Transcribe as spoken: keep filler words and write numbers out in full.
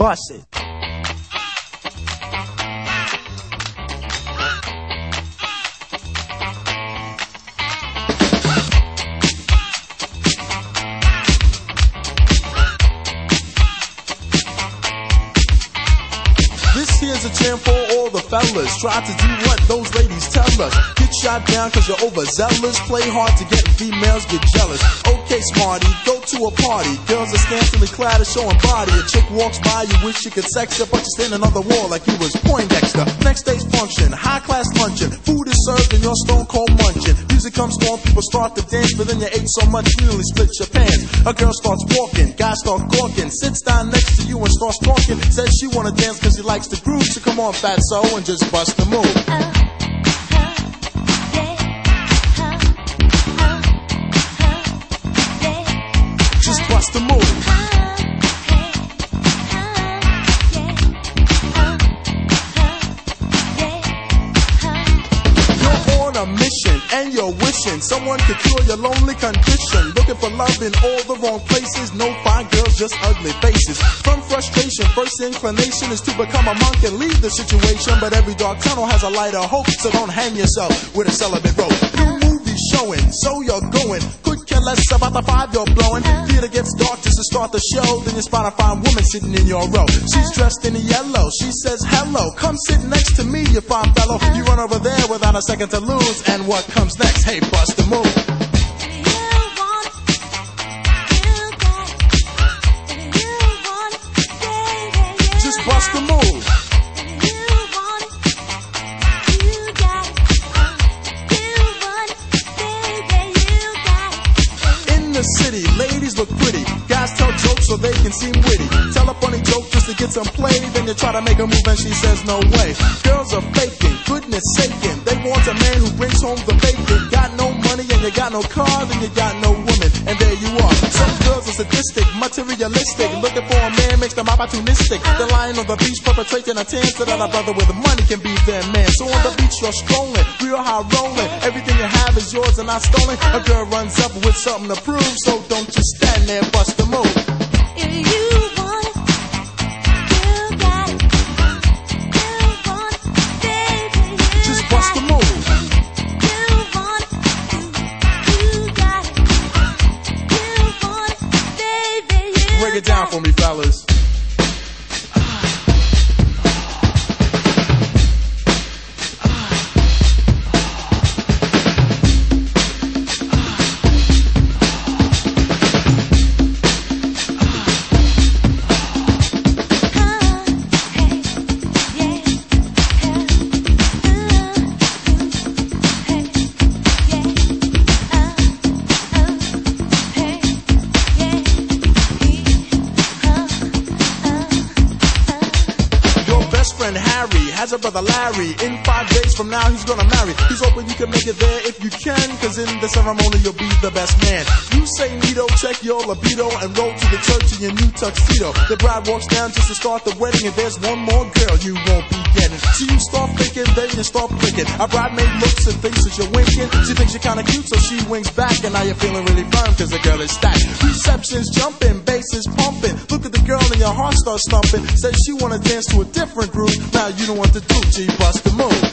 Bust it. Here's a jam for all the fellas. Try to do what those ladies tell us. Get shot down cause you're overzealous. Play hard to get females get jealous. Okay, smarty, go to a party. Girls are scantily clad and showing body. A chick walks by, you wish you could sex her, but you're standing on the wall like you was Poindexter. Next day's function, high class luncheon. Food is served and you're stone cold munching. Music comes on, people start to dance, but then you ate so much you nearly split your pants. A girl starts walking, guys start gawking. Sits down next to you and starts talking. Says she wanna dance cause she likes the groove. So come on, fatso, and just bust the move. Uh, uh, yeah. uh, uh, uh, yeah. Just bust the move. Uh, hey, uh, yeah. uh, uh, yeah. You're on a mission and you're wishing someone could cure your lonely condition. Looking for love in all the wrong places. No fine girls, just ugly faces. From frustration, first inclination is to become a monk and leave the situation. But every dark tunnel has a light of hope, so don't hang yourself with a celibate rope. New movie showing, so you're going. Could care less about the five you're blowing. Theater gets dark just to start the show. Then you spot a fine woman sitting in your row. She's dressed in yellow. She says hello. Come sit next to me, you fine fellow. You run over there without a second to lose. And what comes next? Hey, bust the move. Bust the move. You want it, you got it. You want it, baby, you got it. In the city, ladies look pretty. Guys tell jokes so they can seem witty. Tell a funny joke just to get some play. Then you try to make a move and she says no way. Girls are faking, goodness saking. They want a man who brings home the bacon. Got no money and you got no car, then you got no woman. And there you are. Some girls are sadistic, materialistic. Looking for a man makes them opportunistic. They're lying on the beach perpetrating a tan so that a brother with money can be their man. So on the beach you're strolling, real high rolling. Everything you have is yours and not stolen. A girl runs up with something to prove, so don't just stand there and bust the move. If you want it, you got it. You want it, baby, you just bust the move. You want it, you got it. You want it, baby, you break it down for me, fellas. Harry has a brother Larry. In five days from now he's gonna marry. He's hoping you can make it there if you can, cause in the ceremony you'll be the best man. You say neato, check your libido, and roll to the church in your new tuxedo. The bride walks down just to start the wedding, and there's one more girl you won't be getting. So you start thinking, then you start blinking. A bridemaid looks and thinks that you're winking. She thinks you're kinda cute, so she winks back, and now you're feeling really firm cause the girl is stacked. Reception's jumping, bass is pumping. Look at the girl and your heart starts thumping. Says she wanna dance to a different groove. Now you know what to do, G, bust the move.